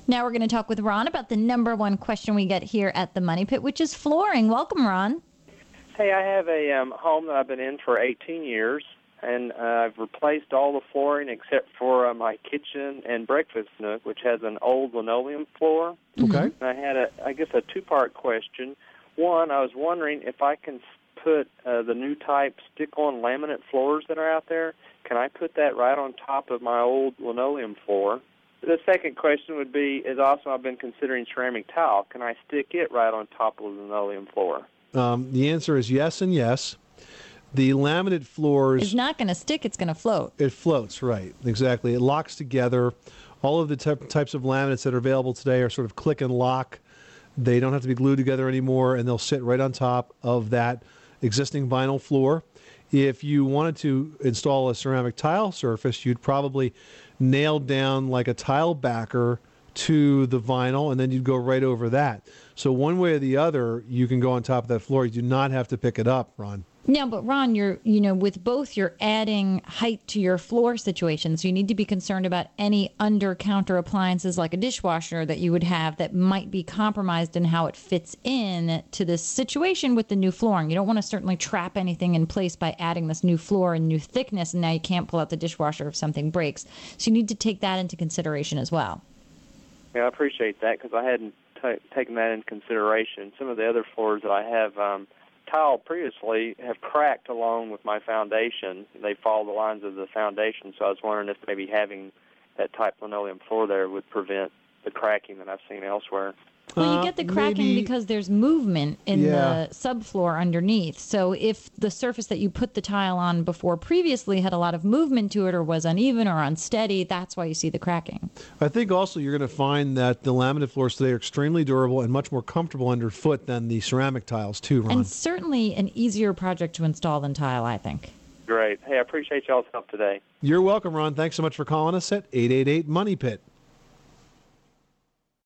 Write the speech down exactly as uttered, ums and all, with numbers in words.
Now we're going to talk with Ron about the number one question we get here at the Money Pit, which is flooring. Welcome, Ron. Hey, I have a um, home that I've been in for eighteen years, and uh, I've replaced all the flooring except for uh, my kitchen and breakfast nook, which has an old linoleum floor. Okay. And I had, a, I guess, a two-part question. One, I was wondering if I can put uh, the new type stick-on laminate floors that are out there, can I put that right on top of my old linoleum floor? The second question would be, is also I've been considering ceramic tile. Can I stick it right on top of the linoleum floor? Um, the answer is yes and yes. The laminate floors... It's not going to stick, it's going to float. It floats, right. Exactly. It locks together. All of the type, types of laminates that are available today are sort of click and lock. They don't have to be glued together anymore, and they'll sit right on top of that existing vinyl floor. If you wanted to install a ceramic tile surface, you'd probably nail down like a tile backer to the vinyl, and then you'd go right over that. So one way or the other, you can go on top of that floor. You do not have to pick it up, Ron. Now, but Ron, you're, you know, with both, you're adding height to your floor situation, so you need to be concerned about any under-counter appliances like a dishwasher that you would have that might be compromised in how it fits in to this situation with the new flooring. You don't want to certainly trap anything in place by adding this new floor and new thickness, and now you can't pull out the dishwasher if something breaks. So you need to take that into consideration as well. Yeah, I appreciate that because I hadn't t- taken that into consideration. Some of the other floors that I have um, tiled previously have cracked along with my foundation. They follow the lines of the foundation, so I was wondering if maybe having that type linoleum floor there would prevent the cracking that I've seen elsewhere. Well, you get the cracking maybe, because there's movement in yeah. the subfloor underneath. So if the surface that you put the tile on before previously had a lot of movement to it or was uneven or unsteady, that's why you see the cracking. I think also you're going to find that the laminate floors today are extremely durable and much more comfortable underfoot than the ceramic tiles, too, Ron. And certainly an easier project to install than tile, I think. Great. Hey, I appreciate y'all's help today. You're welcome, Ron. Thanks so much for calling us at eight eight eight, MONEY PIT.